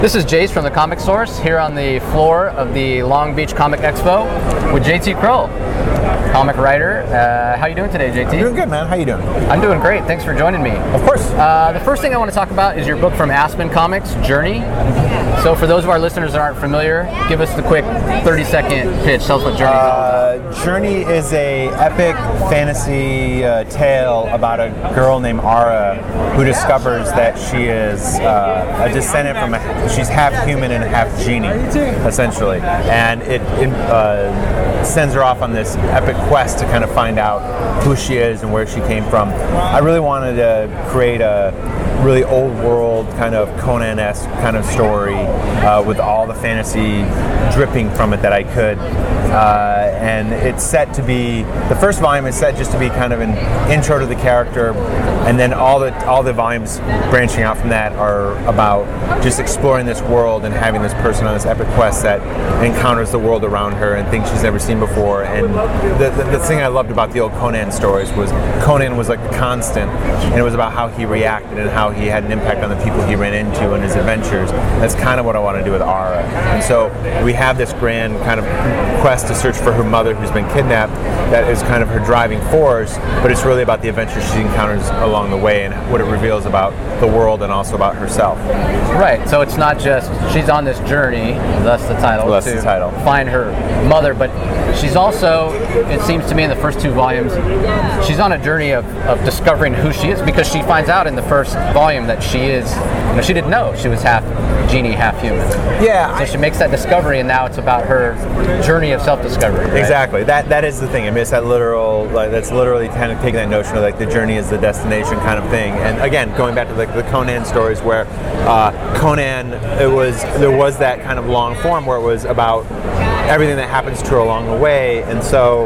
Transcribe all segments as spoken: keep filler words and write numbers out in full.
This is Jace from the Comic Source here on the floor of the Long Beach Comic Expo with J T Kroll, comic writer. Uh, how you doing today, J T? I'm doing good, man. How you doing? I'm doing great. Thanks for joining me. Of course. Uh, the first thing I want to talk about is your book from Aspen Comics, Journey. So for those of our listeners that aren't familiar, give us the quick thirty second pitch. Tell us what Journey is all about. Uh, Journey is a epic fantasy uh, tale about a girl named Ara who discovers that she is uh, a descendant from a, she's half human and half genie, essentially, and it, it uh, sends her off on this epic quest to kind of find out who she is and where she came from. I really wanted to create a really old world kind of Conan-esque kind of story uh, with all the fantasy dripping from it that I could. Uh, and it's set to be, the first volume is set just to be kind of an intro to the character, and then all the all the volumes branching out from that are about just exploring this world and having this person on this epic quest that encounters the world around her and things she's never seen before. And the, the, the thing I loved about the old Conan stories was Conan was like the constant, and it was about how he reacted and how he had an impact on the people he ran into in his adventures. That's kind of what I want to do with Ara. And so we have this grand kind of quest to search for her mother who's been kidnapped that is kind of her driving force, but it's really about the adventures she encounters along the way and what it reveals about the world and also about herself. Right, so it's not just she's on this journey, thus the title, Thus to the title. find her mother, but she's also, it seems to me in the first two volumes, she's on a journey of, of discovering who she is, because she finds out in the first volume that she is, you know, she didn't know she was half genie, half human. Yeah. So she makes that discovery, and now it's about her journey of self-discovery. Right? Exactly. That that is the thing. I mean, it's that literal, like, that's literally kind of taking that notion of like the journey is the destination kind of thing. And again, going back to like the Conan stories where uh, Conan, it was there was that kind of long form where it was about everything that happens to her along the way, and so.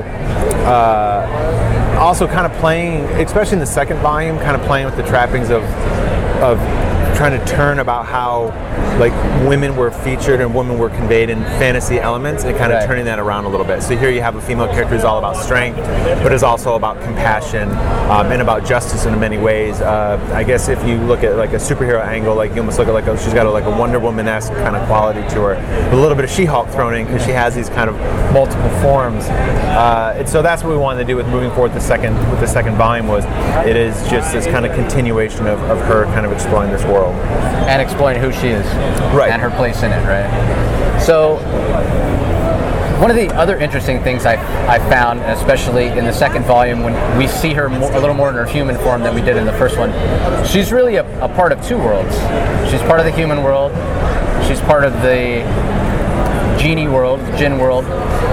Uh, Also, kind of playing, especially in the second volume, kind of playing with the trappings of of trying to turn about how like women were featured and women were conveyed in fantasy elements, and kind of right. turning that around a little bit. So here you have a female character who's all about strength, but is also about compassion um, and about justice in many ways. Uh, I guess if you look at like a superhero angle, like you almost look at like a, she's got a, like a Wonder Woman-esque kind of quality to her, with a little bit of She-Hulk thrown in because she has these kind of multiple forms. Uh, and so that's what we wanted to do with moving forward the second with the second volume was it is just this kind of continuation of, of her kind of exploring this world. And exploring who she is. Right. And her place in it, right? So, one of the other interesting things I, I found, especially in the second volume, when we see her more, a little more in her human form than we did in the first one, she's really a, a part of two worlds. She's part of the human world, she's part of the genie world, the jinn world.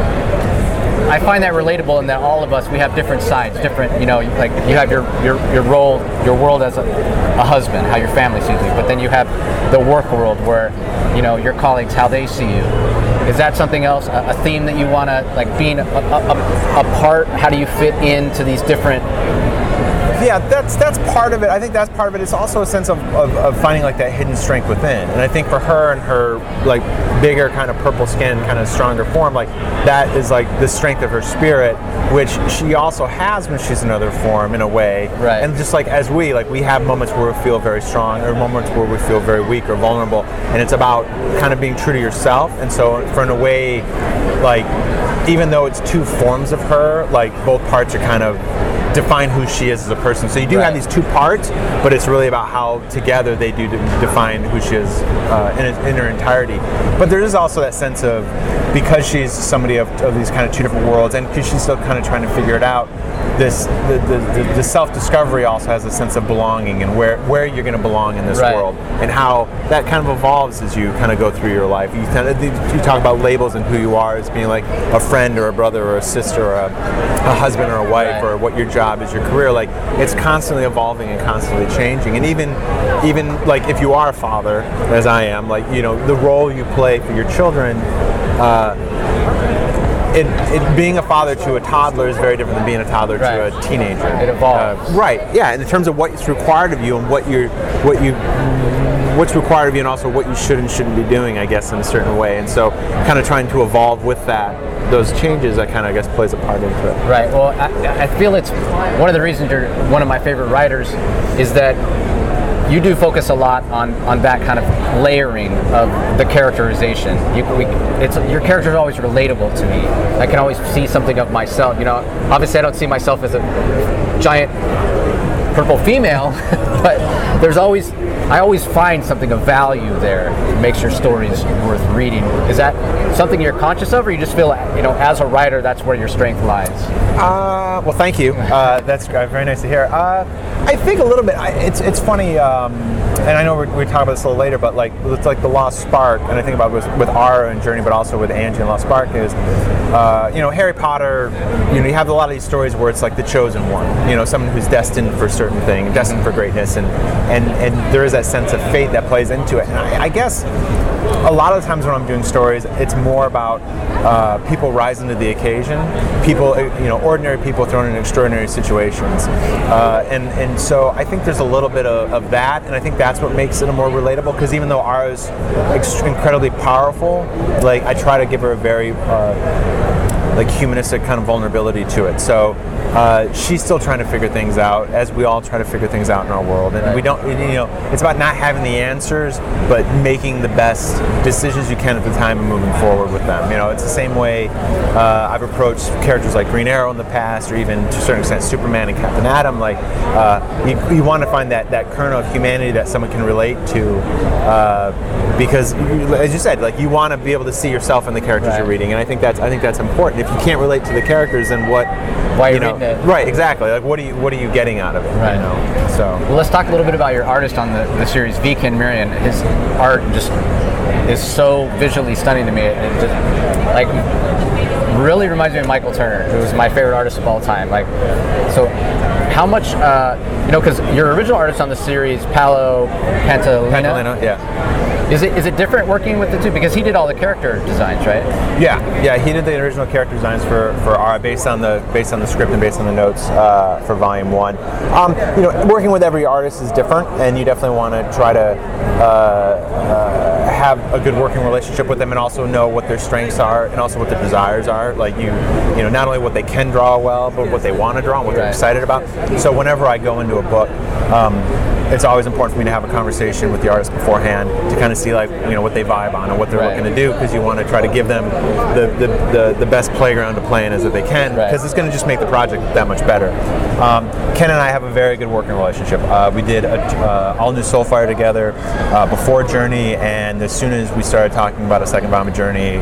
I find that relatable in that all of us, we have different sides, different, you know, like you have your your, your role, your world as a, a husband, how your family sees you, but then you have the work world where, you know, your colleagues, how they see you. Is that something else, a, a theme that you want to, like being a, a, a part, how do you fit into these different... Yeah, that's that's part of it. I think that's part of it. It's also a sense of, of, of finding like that hidden strength within. And I think for her and her like bigger kind of purple skin, kind of stronger form, like that is like the strength of her spirit, which she also has when she's in another form in a way. Right. And just like as we, like we have moments where we feel very strong or moments where we feel very weak or vulnerable. And it's about kind of being true to yourself. And so for in a way, like even though it's two forms of her, like both parts are kind of define who she is as a person. So you do right. have these two parts, but it's really about how together they do define who she is uh, in, in her entirety. But there is also that sense of, because she's somebody of, of these kind of two different worlds, and because she's still kind of trying to figure it out, this the, the, the, the self-discovery also has a sense of belonging and where, where you're going to belong in this right. world, and how that kind of evolves as you kind of go through your life. You, kind of, you talk about labels and who you are as being like a friend or a brother or a sister or a, a husband or a wife right. or what your job is, your career. Like it's constantly evolving and constantly changing. And even even like if you are a father, as I am, like you know the role you play for your children. Uh, It, it being a father to a toddler is very different than being a toddler right. to a teenager. It evolves. Uh, right. Yeah. In terms of what's required of you and what you what you what's required of you, and also what you should and shouldn't be doing, I guess, in a certain way. And so, kind of trying to evolve with that, those changes, that kind of I guess plays a part into it. Right. Well, I, I feel it's one of the reasons you're one of my favorite writers is that you do focus a lot on, on that kind of layering of the characterization. You, we, it's your character is always relatable to me. I can always see something of myself. You know, obviously I don't see myself as a giant purple female, but there's always I always find something of value there that makes your stories worth reading. Is that something you're conscious of, or you just feel, you know, as a writer, that's where your strength lies? Uh, well, thank you. Uh, that's uh, very nice to hear. Uh, I think a little bit. I, it's it's funny, um, and I know we're, we talk about this a little later, but like it's like the Lost Spark, and I think about it with, with Ara and Journey, but also with Angie and Lost Spark is, uh, you know, Harry Potter. You know, you have a lot of these stories where it's like the chosen one. You know, someone who's destined for a certain thing, destined for greatness, and and and there is that sense of fate that plays into it. And I, I guess a lot of the times when I'm doing stories, it's more about uh, people rising to the occasion, people, you know, ordinary people thrown in extraordinary situations, uh, and and so I think there's a little bit of, of that, and I think that's what makes it a more relatable. Because even though Ara's ext- incredibly powerful, like I try to give her a very uh, like humanistic kind of vulnerability to it. So uh, she's still trying to figure things out, as we all try to figure things out in our world. And right. we don't, you know, it's about not having the answers, but making the best decisions you can at the time and moving forward with them. You know, it's the same way uh, I've approached characters like Green Arrow in the past, or even to a certain extent Superman and Captain Atom. Like, uh, you, you want to find that, that kernel of humanity that someone can relate to, uh, because, as you said, like you want to be able to see yourself in the characters right. you're reading, and I think that's I think that's important. If you can't relate to the characters, then what? Why you are you know, reading it? Right, exactly. Like, what are you what are you getting out of it? Right. You know? So, well, let's talk a little bit about your artist on the, the series, V. Ken Marion. His art just is so visually stunning to me. It just, like, really reminds me of Michael Turner, who is my favorite artist of all time. Like, so how much, uh, you know, because your original artist on the series, Paolo Pantalino, Pantalino, yeah. Is it is it different working with the two? Because he did all the character designs, right? Yeah, yeah. He did the original character designs for for Ara, based on the based on the script and based on the notes uh, for Volume One. Um, you know, working with every artist is different, and you definitely want to try to uh, uh, have a good working relationship with them, and also know what their strengths are, and also what their desires are. Like you, you know, not only what they can draw well, but what they want to draw and what they're right. excited about. So whenever I go into a book, um, it's always important for me to have a conversation with the artist beforehand to kind of see, like, you know, what they vibe on and what they're right. looking to do, because you want to try to give them the, the, the, the best playground to play in as that they can, because right. it's going to just make the project that much better. Um, Ken and I have a very good working relationship. Uh, we did a, uh, all new Soulfire together uh, before Journey, and as soon as we started talking about a second volume of Journey,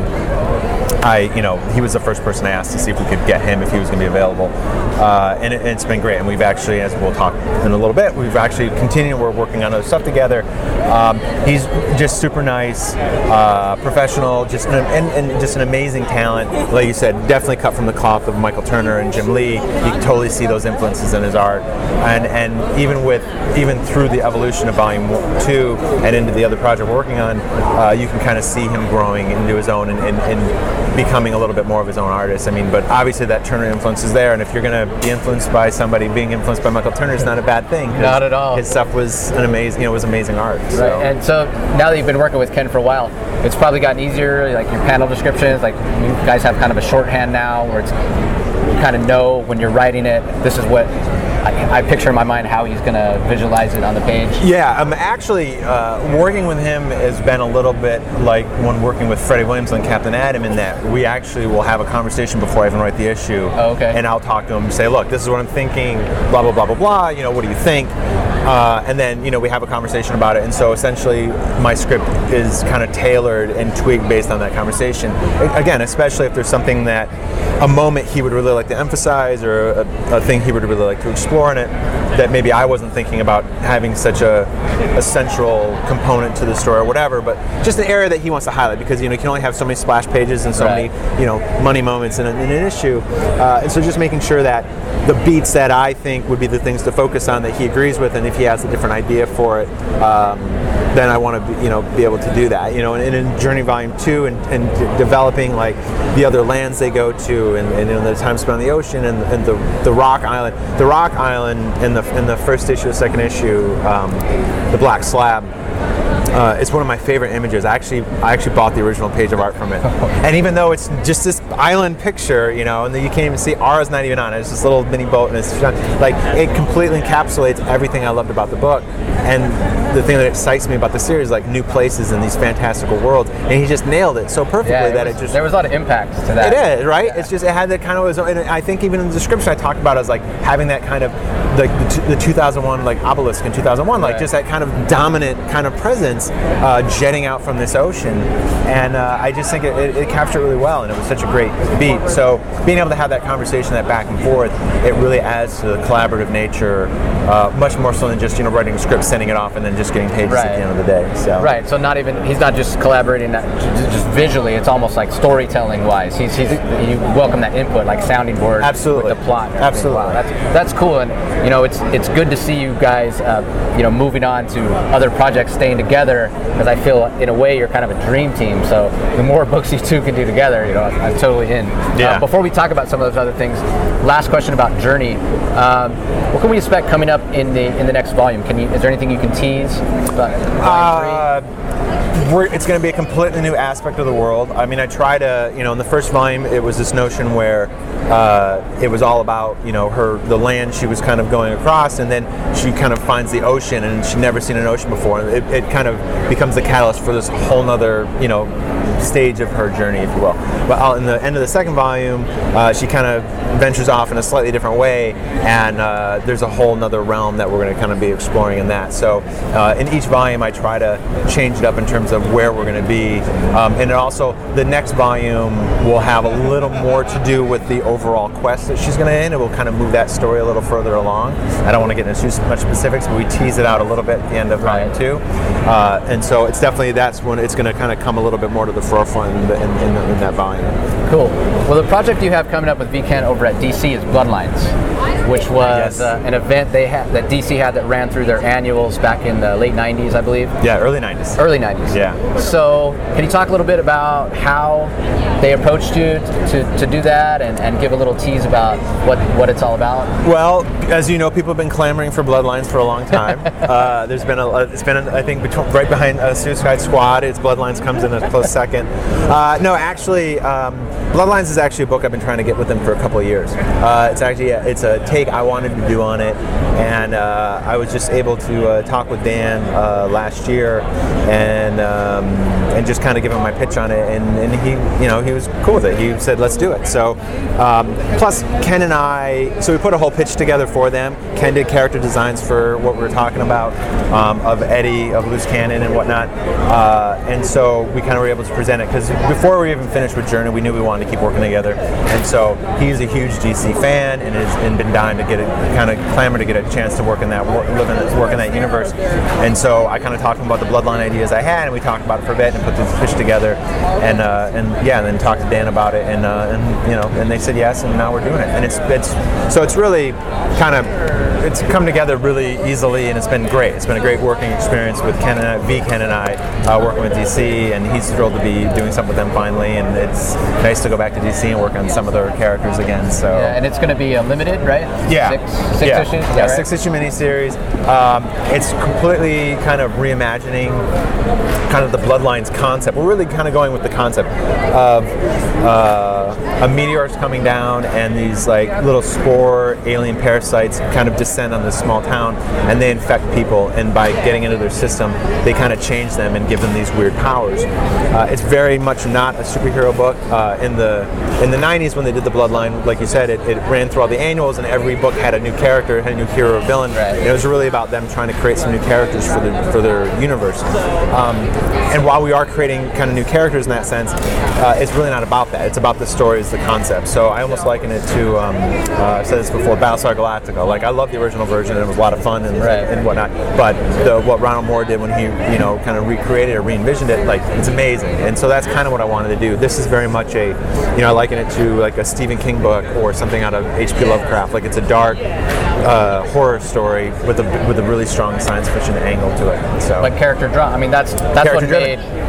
I, you know, he was the first person I asked to see if we could get him if he was going to be available, uh, and, it, and it's been great. And we've actually, as we'll talk in a little bit, we've actually continued. We're working on other stuff together. Um, he's just super nice, uh, professional, just an, and, and just an amazing talent. Like you said, definitely cut from the cloth of Michael Turner and Jim Lee. You can totally see those influences in his art, and and even with even through the evolution of Volume Two and into the other project we're working on, uh, you can kind of see him growing into his own and. and, and becoming a little bit more of his own artist. I mean, but obviously that Turner influence is there, and if you're going to be influenced by somebody, being influenced by Michael Turner is not a bad thing. Not at all. His stuff was an amazing, you know, was amazing art. Right. So. And so now that you've been working with Ken for a while, it's probably gotten easier. Like your panel descriptions, like you guys have kind of a shorthand now, where it's you kind of know when you're writing it, this is what. I, I picture in my mind how he's going to visualize it on the page. Yeah, um, actually, uh, working with him has been a little bit like when working with Freddie Williams on Captain Atom, in that we actually will have a conversation before I even write the issue. Oh, okay. And I'll talk to him and say, look, this is what I'm thinking, blah, blah, blah, blah, blah, you know, what do you think? Uh, and then, you know, we have a conversation about it. And so essentially my script is kind of tailored and tweaked based on that conversation. Again, especially if there's something that, a moment he would really like to emphasize, or a, a thing he would really like to explore in it, that maybe I wasn't thinking about having such a, a central component to the story or whatever, but just an area that he wants to highlight, because, you know, you can only have so many splash pages and so right. many, you know, money moments in, a, in an issue. Uh, and so just making sure that the beats that I think would be the things to focus on that he agrees with, and if he has a different idea for it, um, then I want to, be, you know, be able to do that. You know, and, and in Journey Volume Two, and, and d- developing like the other lands they go to, and, and you know, the time spent on the ocean, and, and the the Rock Island, the Rock Island in the in the first issue, the second issue, um, the Black Slab. Uh, it's one of my favorite images. I actually, I actually bought the original page of art from it, and even though it's just this island picture, you know, and you can't even see Ara's not even on it. It's this little mini boat, and it's like it completely encapsulates everything I loved about the book. And the thing that excites me about the series, like new places and these fantastical worlds, and he just nailed it so perfectly yeah, it that was, it just there was a lot of impact to that. It is right. Yeah. It's just it had that kind of. And I think even in the description I talked about as like having that kind of like the, the two thousand one like obelisk in two thousand one, like right. just that kind of dominant kind of presence uh, jetting out from this ocean, and uh, I just think it, it, it captured it really well, and it was such a great beat. So being able to have that conversation, that back and forth, it really adds to the collaborative nature, uh, much more so than just you know writing a script, sending it off, and then just getting pages right. at the end of the day. So right. So not even he's not just collaborating that, just visually. It's almost like storytelling wise. He's, he's you welcome that input, like sounding board. Absolutely. With the plot. And Absolutely. Wow, that's that's cool, and you know it's it's good to see you guys, uh, you know, moving on to other projects, staying together, because I feel in a way you're kind of a dream team. So the more books you two can do together, you know, I'm, I'm totally in. Yeah. Uh, before we talk about some of those other things, last question about Journey. Um, what can we expect coming up in the in the next volume? Can you? Is there anything you can tease about volume three? We're, it's going to be a completely new aspect of the world. I mean, I try to, you know, in the first volume, it was this notion where uh, it was all about, you know, her, the land she was kind of going across, and then she kind of finds the ocean, and she'd never seen an ocean before. It, it kind of becomes the catalyst for this whole nother, you know, stage of her journey, if you will. But in the end of the second volume, uh, she kind of ventures off in a slightly different way, and uh, there's a whole nother realm that we're going to kind of be exploring in that. So uh, in each volume, I try to change it up in terms of where we're going to be, um, and it also the next volume will have a little more to do with the overall quest that she's going to end. It will kind of move that story a little further along. I don't want to get into too much specifics, but we tease it out a little bit at the end of volume right. two, uh, and so it's definitely that's when it's going to kind of come a little bit more to the forefront in, the, in, in, in that volume. Cool. Well, the project you have coming up with V Ken over at D C is Bloodlines, which was yes. uh, an event they had that D C had that ran through their annuals back in the late nineties, I believe. Yeah, early nineties. Early nineties. Yeah. So, can you talk a little bit about how they approached you to, to do that, and, and give a little tease about what, what it's all about? Well, as you know, people have been clamoring for Bloodlines for a long time. uh, there's been a, it's been, a, I think, between, right behind uh, Suicide Squad. It's Bloodlines comes in a close second. Uh, no, actually, um, Bloodlines is actually a book I've been trying to get with them for a couple of years. Uh, it's actually a, it's a take I wanted to do on it, and uh, I was just able to uh, talk with Dan uh, last year, and um, and just kind of give him my pitch on it, and, and he, you know, he was cool with it. He said, "Let's do it." So, um, plus Ken and I, so we put a whole pitch together for them. Ken did character designs for what we were talking about, um, of Eddie, of Loose Cannon, and whatnot, uh, and so we kind of were able to present it because before we even finished with Journey, we knew we wanted to keep working together, and so he's a huge D C fan and has and been dying to get it, kind of clamor to get a chance to work in that live in work in that universe, and so I kind of talked to him about the Bloodline ideas I had, and we talked about it for a bit and put this pitch together, and uh, and yeah, and then talked to Dan about it, and uh, and you know, and they said yes, and now we're doing it, and it's it's so it's really kind of it's come together really easily, and it's been great. It's been a great working experience with Ken and I, V Ken and I uh, working with D C, and he's thrilled to be doing something with them finally, and it's nice to go back to D C and work on some of their characters again. So yeah, and it's going to be a limited, right? Yeah, six, six yeah. issues. Yeah, right? six issue miniseries. Um, it's completely kind of reimagining kind of the Bloodlines concept. We're really kind of going with the concept of uh, a meteor's coming down, and these like little spore alien parasites kind of descend on this small town, and they infect people, and by getting into their system, they kind of change them and give them these weird powers. Uh, it's very much not a superhero book. Uh, in the in the nineties, when they did the Bloodline, like you said, it, it ran through all the annuals, and every book had a new character, had a new hero or villain. Right. And it was really about them trying to create some new characters for their for their universe. Um, and while we are creating kind of new characters in that sense, uh, it's really not about that. It's about the stories, the concept. So I almost liken it to, um, uh, I've said this before, Battlestar Galactica. Like, I love the original version, and it was a lot of fun and, right. and whatnot. But the, what Ronald Moore did when he, you know, kind of recreated or re-envisioned it, like, it's amazing. And so that's kind of what I wanted to do. This is very much a, you know, I liken it to like a Stephen King book or something out of H P Lovecraft. Like, it's a dark uh, horror story with a with a really strong science fiction angle to it. So, like character drama. I mean, that's that's what Character made driven.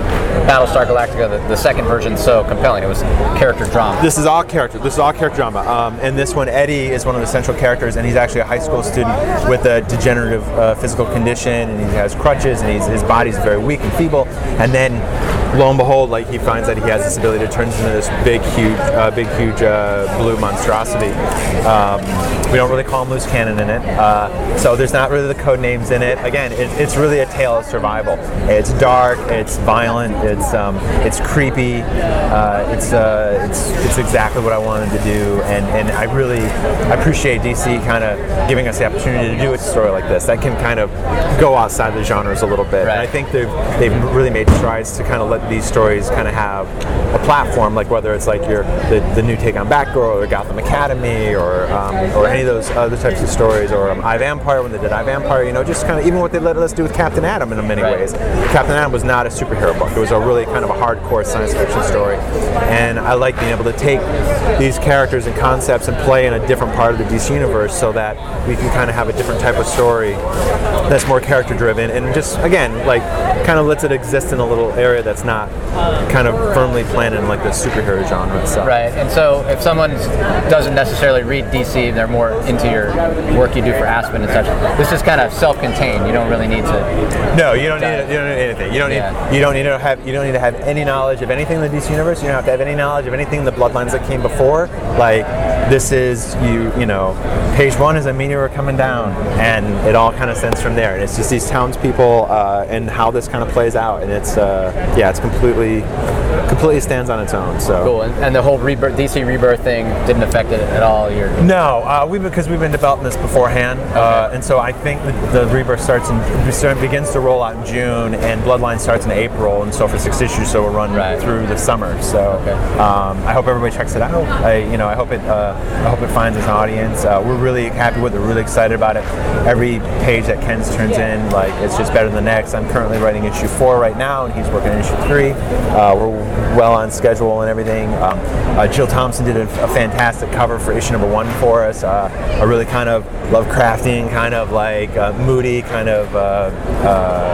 Battlestar Galactica, the, the second version, so compelling? It was character drama. This is all character. This is all character drama. Um, and this one, Eddie is one of the central characters, and he's actually a high school student with a degenerative uh, physical condition, and he has crutches, and he's, his body's very weak and feeble. And then, lo and behold, like he finds that he has this ability to turn into this big, huge, uh, big, huge uh, blue monstrosity. Um, we don't really call him loose cannon in it, uh, so there's not really the code names in it. Again, it, it's really a tale of survival. It's dark, it's violent, it's um, it's creepy. Uh, it's uh, it's it's exactly what I wanted to do, and, and I really appreciate D C kind of giving us the opportunity to do a story like this that can kind of go outside the genres a little bit. Right. And I think they've they've really made strides to kind of let these stories kind of have a platform, like whether it's like your the, the new take on Batgirl or Gotham Academy or um, or any of those other types of stories, or um, I Vampire when they did I Vampire, you know, just kind of even what they let us do with Captain Atom in many right. ways. Captain Atom was not a superhero book; it was a really kind of a hardcore science fiction story, and I like being able to take these characters and concepts and play in a different part of the D C universe so that we can kind of have a different type of story that's more character driven, and just again like kind of lets it exist in a little area that's not kind of firmly planted in like the superhero genre itself. Right, and so if someone doesn't necessarily read D C, they're more into your work you do for Aspen and such, this is kind of self-contained. You don't really need to. No, you don't need. You don't need anything. You don't yeah. need. You don't need to have. You don't need to have any knowledge of anything in the D C universe. You don't have to have any knowledge of anything in the Bloodlines that came before. Like this is you. You know, page one is a meteor coming down, and it all kind of stems from there. And it's just these townspeople uh, and how this kind of plays out. And it's uh, yeah, it's completely, completely stands on its own. So cool. And, and the whole rebirth, D C Rebirth thing didn't affect it at all. You're no, uh, we because we've been developing this beforehand, okay. uh, and so I think the, the Rebirth starts in begins to roll out in June, and Bloodline starts in April, and so for six issues, so we'll run right. through the summer. So okay. um, I hope everybody checks it out. I you know I hope it uh, I hope it finds its audience. Uh, we're really happy with it. We're really excited about it. Every page that Ken turns in, like it's just better than the next. I'm currently writing issue four right now, and he's working on issue three. Uh, we're well on schedule and everything. Um, uh, Jill Thompson did a, a fantastic cover for issue number one for us. Uh, a really kind of Lovecrafting, kind of like uh, moody, kind of uh, uh,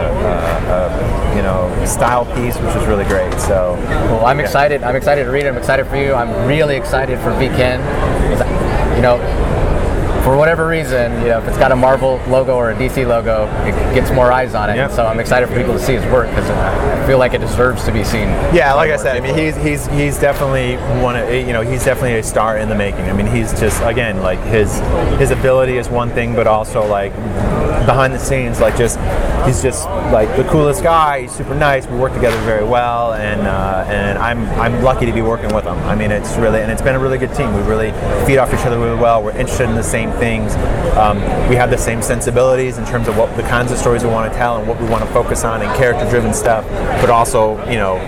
uh, uh, you know style piece, which was really great. So, well, I'm yeah. excited. I'm excited to read it. I'm excited for you. I'm really excited for V Ken. You know, for whatever reason, you know, if it's got a Marvel logo or a D C logo, it gets more eyes on it. Yep. So I'm excited for people to see his work because I feel like it deserves to be seen. Yeah, like I said, I mean, he's he's he's definitely one of you know he's definitely a star in the making. I mean, he's just again like his his ability is one thing, but also like behind the scenes, like just he's just like the coolest guy. He's super nice. We work together very well, and uh, and I'm I'm lucky to be working with him. I mean, it's really and it's been a really good team. We really feed off each other really well. We're interested in the same things. Um, we have the same sensibilities in terms of what the kinds of stories we want to tell and what we want to focus on and character-driven stuff, but also you know.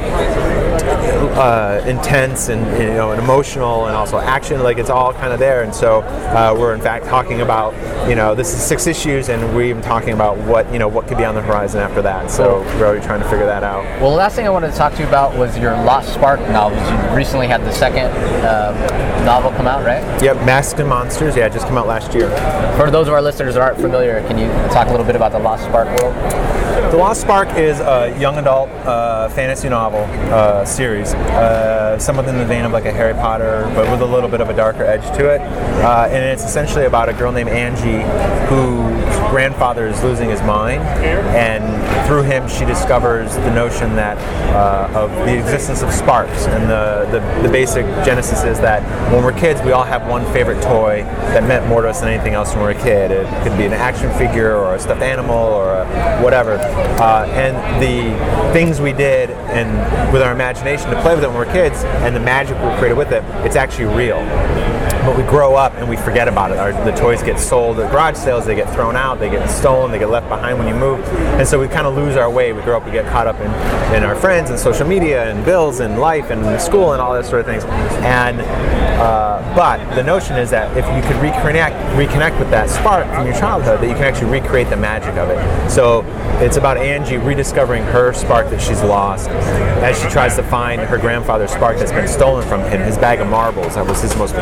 Uh, intense and you know and emotional and also action, like it's all kind of there. And so uh, we're in fact talking about you know this is six issues, and we're even talking about what you know what could be on the horizon after that. So we're already trying to figure that out. Well, the last thing I wanted to talk to you about was your Lost Spark novels. You recently had the second uh, novel come out, right? Yep, Masked and Monsters. Yeah, it just came out last year. For those of our listeners that aren't familiar, can you talk a little bit about the Lost Spark world? The Lost Spark is a young adult uh, fantasy novel uh, series, uh, somewhat in the vein of like a Harry Potter, but with a little bit of a darker edge to it. Uh, and it's essentially about a girl named Angie whose grandfather is losing his mind, and through him she discovers the notion that uh, of the existence of sparks. And the, the, the basic genesis is that when we're kids, we all have one favorite toy that meant more to us than anything else when we were a kid. It could be an action figure or a stuffed animal or a whatever. Uh, and the things we did and with our imagination to play with it when we were kids, and the magic we created with it, it's actually real. But we grow up and we forget about it. Our, the toys get sold at garage sales, they get thrown out, they get stolen, they get left behind when you move. And so we kind of lose our way. We grow up, we get caught up in, in our friends and social media and bills and life and school and all that sort of things. And uh, but the notion is that if you could reconnect, reconnect with that spark from your childhood, that you can actually recreate the magic of it. So it's about Angie rediscovering her spark that she's lost as she tries to find her grandfather's spark that's been stolen from him, his bag of marbles that was his most prized possession.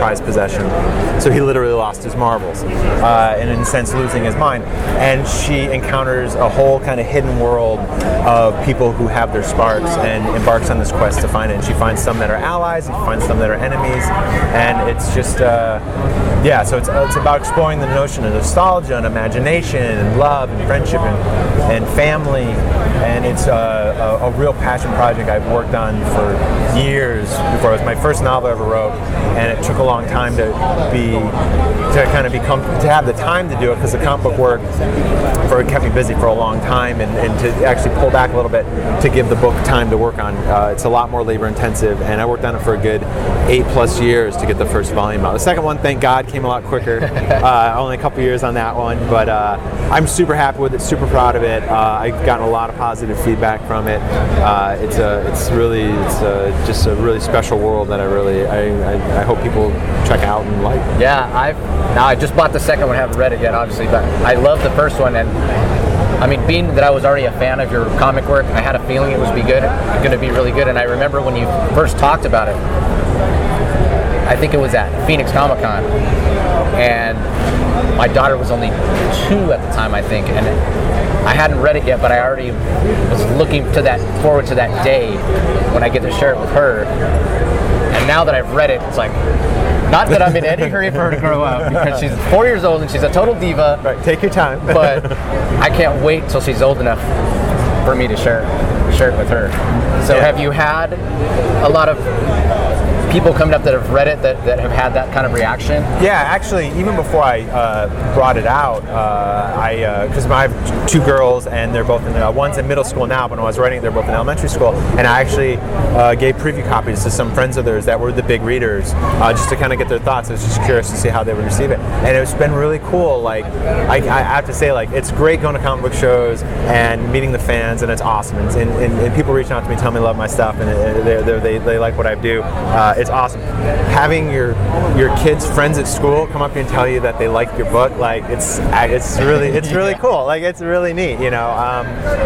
concussion, so he literally lost his marbles, uh, and in a sense losing his mind. And she encounters a whole kind of hidden world of people who have their sparks and embarks on this quest to find it. And she finds some that are allies, and she finds some that are enemies, and it's just, uh, yeah, so it's, it's about exploring the notion of nostalgia and imagination and love and friendship and, and family, and it's a, a, a real passion project I've worked on for years before. It was my first novel I ever wrote, and it took a long time to be, to kind of become, to have the time to do it, because the comic book work for, it kept me busy for a long time, and, and to actually pull back a little bit to give the book time to work on. Uh, it's a lot more labor intensive, and I worked on it for a good eight plus years to get the first volume out. The second one, thank God, came a lot quicker. uh, only a couple years on that one, but uh, I'm super happy with it, super proud of it. Uh, I've gotten a lot of positive feedback from it. Uh, it's a, it's really, it's a, just a really special world that I really, I, I, I hope people check out and like. Yeah, I've now I just bought the second one. Haven't read it yet, obviously, but I love the first one, and I mean, being that I was already a fan of your comic work, I had a feeling it was be good, going to be really good. And I remember when you first talked about it, I think it was at Phoenix Comic Con, and my daughter was only two at the time, I think, and I hadn't read it yet, but I already was looking to that forward to that day when I get to share it with her. And now that I've read it, it's like, not that I'm in any hurry for her to grow up, because she's four years old and she's a total diva. Right, take your time. But I can't wait till she's old enough for me to share share it with her. So yeah. Have you had a lot of people coming up that have read it that, that have had that kind of reaction? Yeah, actually, even before I uh, brought it out, uh, I because uh, I have two girls and they're both in uh, one's in middle school now, but when I was writing, they're both in elementary school, and I actually uh, gave preview copies to some friends of theirs that were the big readers, uh, just to kind of get their thoughts. I was just curious to see how they would receive it, and it's been really cool. Like, I, I have to say, like, it's great going to comic book shows and meeting the fans, and it's awesome. And, and, and people reaching out to me, telling me they love my stuff, and they they they, they like what I do. Uh, it's awesome. Having your your kids' friends at school come up to you and tell you that they like your book, like it's it's really it's really cool. Like, it's really neat, you know. Um,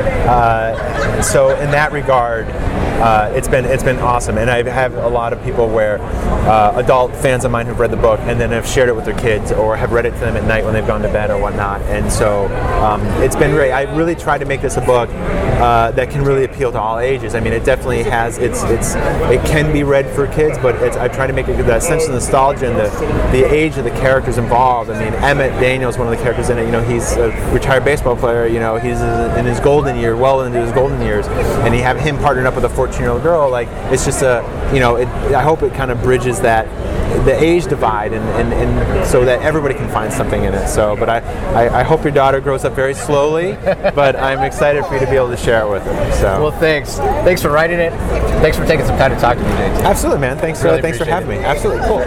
uh, so in that regard, uh, it's been it's been awesome, and I have a lot of people where uh, adult fans of mine who've read the book and then have shared it with their kids or have read it to them at night when they've gone to bed or whatnot. And so um, it's been great. I really tried to make this a book uh, that can really appeal to all ages. I mean, it definitely has it's it's it can be read for kids, but it's, I try to make it that sense of nostalgia and the the age of the characters involved. I mean, Emmett Daniel is one of the characters in it. You know, he's a retired baseball player. You know, he's in his golden year, well into his golden years, and you have him partnered up with a fourteen-year-old girl. Like, it's just a, you know, it, I hope it kind of bridges that the age divide, and, and, and so that everybody can find something in it. So, but I, I, I hope your daughter grows up very slowly, but I'm excited for you to be able to share it with her. So, well, thanks. Thanks for writing it. Thanks for taking some time to talk to me, J T. Absolutely, man. Thanks, really uh, thanks for having it. me. Absolutely, cool.